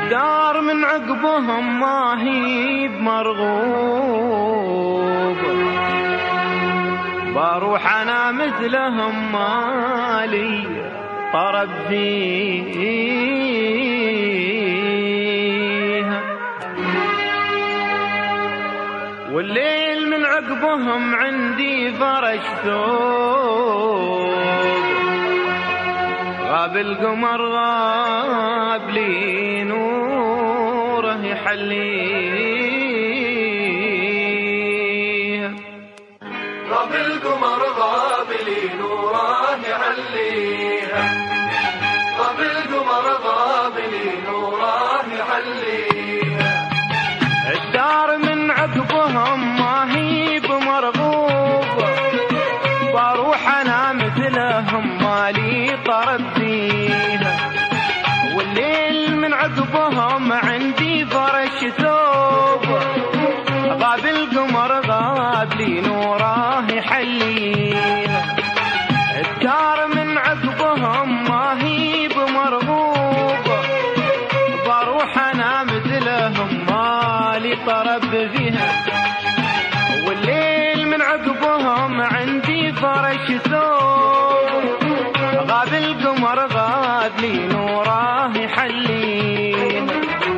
الدار من عقبهم ما هي بمرغوب، بروح أنا مثلهم مالي طرب فيها، والليل من عقبهم عندي فرش ثوب، غاب القمر غاب لي نوره يحليها، غاب القمر غاب لي نوره يحليها، غاب القمر غاب لي نوره يحليها. الدار من عقبهم ما هي بمرغوب، بروح أنا مثلهم مالي طرب فيها، والليل من عقبهم عندي فرش ثوب، غاب القمر غاب لي نوره يحليها. الدار من عقبهم ما هي بمرغوب، بروح أنا مثلهم مالي طرب فيها، والليل من عقبهم عندي فرش ثوب، غاب القمر غاب لي نوره يحليها.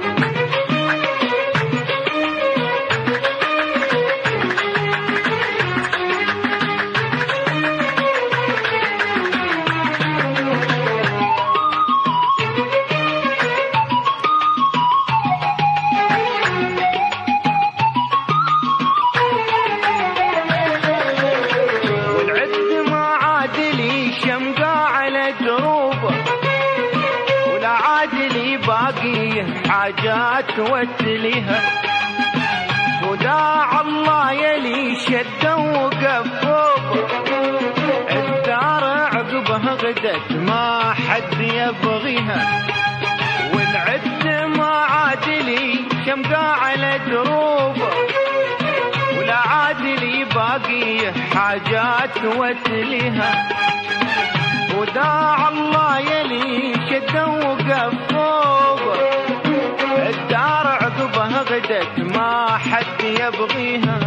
حاجات وتليها، وداع الله يلي شده وقفوب، الدار عقبها غدت ما حد يبغيها، والعد ما عادلي شمقا على دروب، ولا عادلي باقي حاجات وتليها، وداع الله يلي شده وقفوب، الدار عقبها غدت ما حد يبغيها.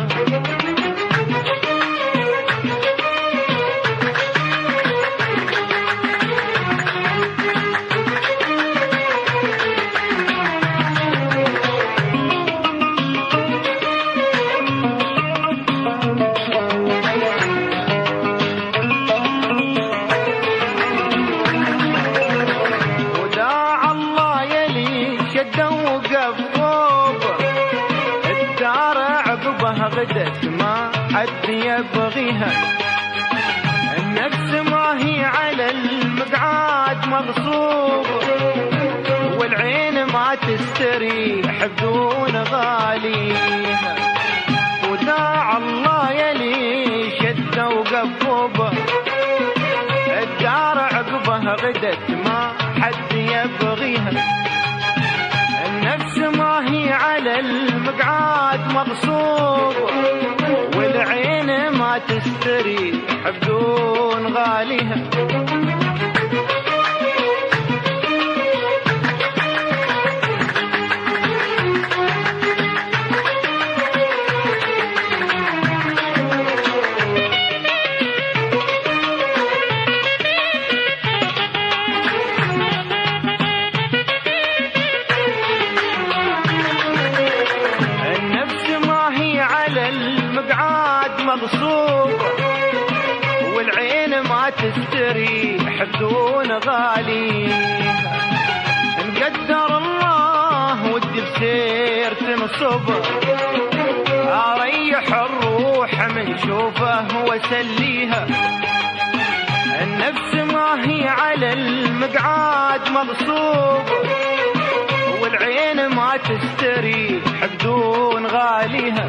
غدت ما حد يبغيها، النفس ما هي على المقعد مغصوب، والعين ما تستريح بدون غاليها، وداع الله يلي شده وقفوب، الدار عقبها غدت ما حد يبغيها، النفس ما هي على المقعد مغصوب، والعين ما تستريح بدون غاليها. مغصوب، والعين ما تستريح بدون غاليها، نقدر الله ودي بسير تنصب، اريح الروح من شوفه واسليها، النفس ما هي على المقعد مغصوب، والعين ما تستريح بدون غاليها،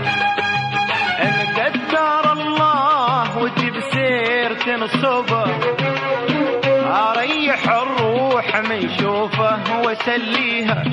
نقدر الله ودي بسير تنصب، اريح الروح من شوفه واسليها.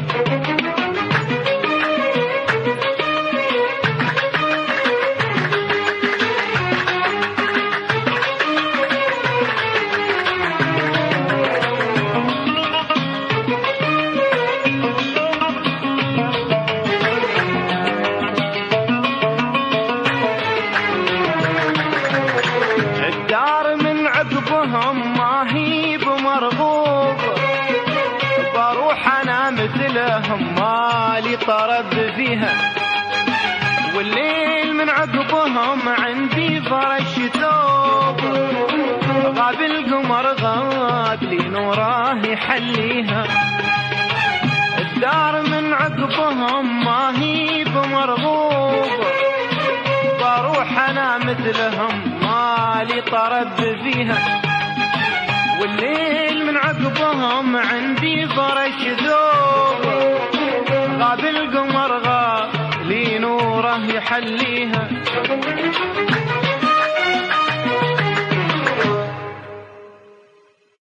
مثلهم مالي طرب فيها، والليل من عقبهم عندي فرش ثوب، غاب القمر غاب لي نوره يحليها، الدار من عقبهم ما هي بمرغوب، بروح انا مثلهم مالي طرب فيها، والليل من عقبهم عندي فرش ذوب، غاب القمر غاب لي نوره يحليها.